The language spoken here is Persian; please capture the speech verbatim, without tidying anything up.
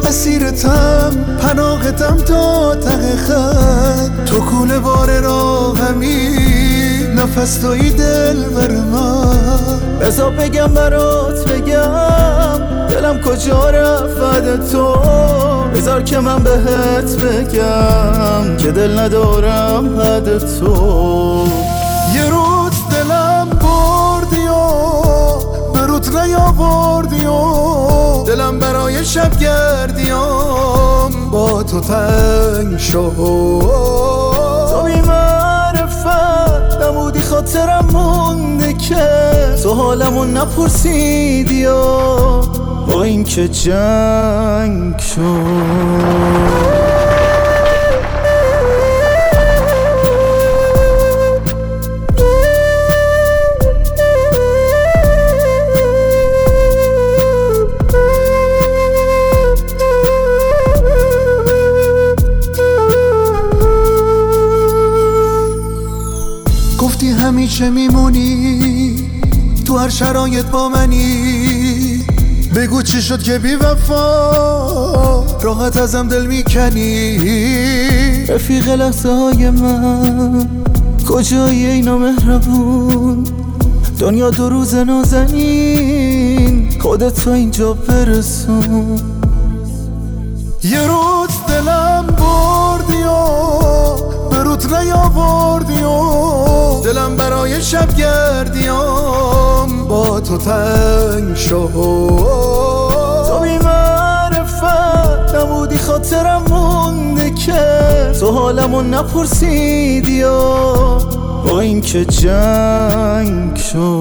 اسیرتم پناهتم تا ته خط، تو کوله بار راهمی نفس توی دل بر من. بذار بگم برات بگم دلم کجا رفت تو، بذار که من بهت بگم که دل ندارم حد تو. یه روز دلم بردی و به روت نیاوردی و دلم برای شب گردیام با تو تنگ شد. تو بی معرفت نمودی خاطرم مونده که تو حالمون نپرسیدی و با این که جنگ شد. گفتی همیشه میمونی تو هر شرایط با منی، بگو چی شد که بی وفا راحت ازم دل میکنی. رفیق لحظه های من کجایی اینا مهربون، دنیا دو روز نازنین خودت تو اینجا برسون. یه روز دلم بردی و به روت نیاوردی و دلم برای شب گردیام با تو تنگ شد. تو بی معرفت نمودی خاطرم مونده که تو حالمون نپرسیدی و با این که جنگ شد.